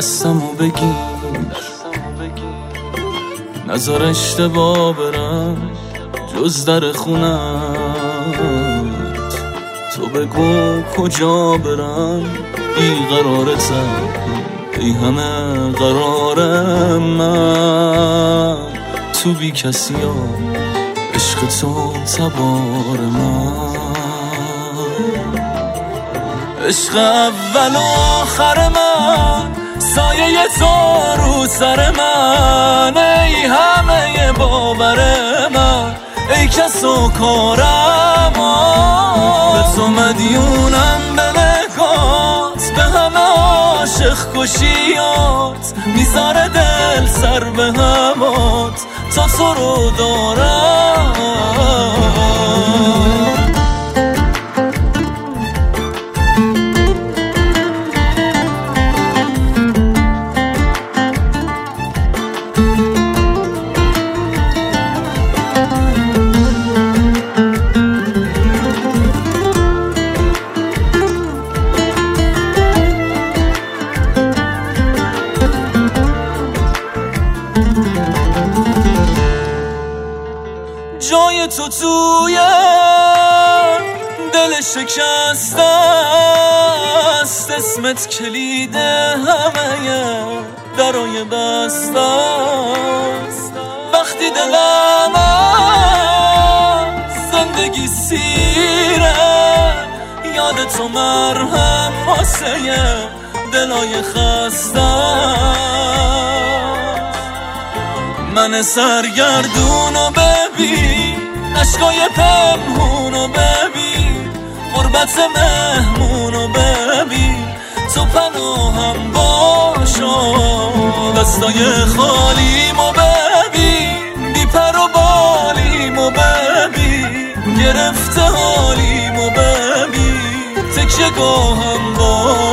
دستمو بگیر، نذار اشتباه برم جز در خونت. تو بگو کجا برم بیقرارتم، ای همه قرارم من تو بی کسی ها، عشق تو تبار من. عشق اول و آخر من، سایه تو رو سر من، ای همه باور من، ای کس و کارم. به تو مدیونم به نگات، به همه عاشق کشیات، میذاره دل سر به همات تا تو رو دارم. جای تو توی دل شکسته است، اسمت کلید همه درای بسته است. وقتی دلم از زندگی سیره، یاد تو مرهم واسه دلای خسته. من سرگردونو ببین، عشقای پنهونو ببین، غربت مهمونو ببین، تو پناهم باشو. دستای خالیمو ببین، بی پر و بالیمو ببین، گرفته حالیمو ببین، تکیه گاهم باش.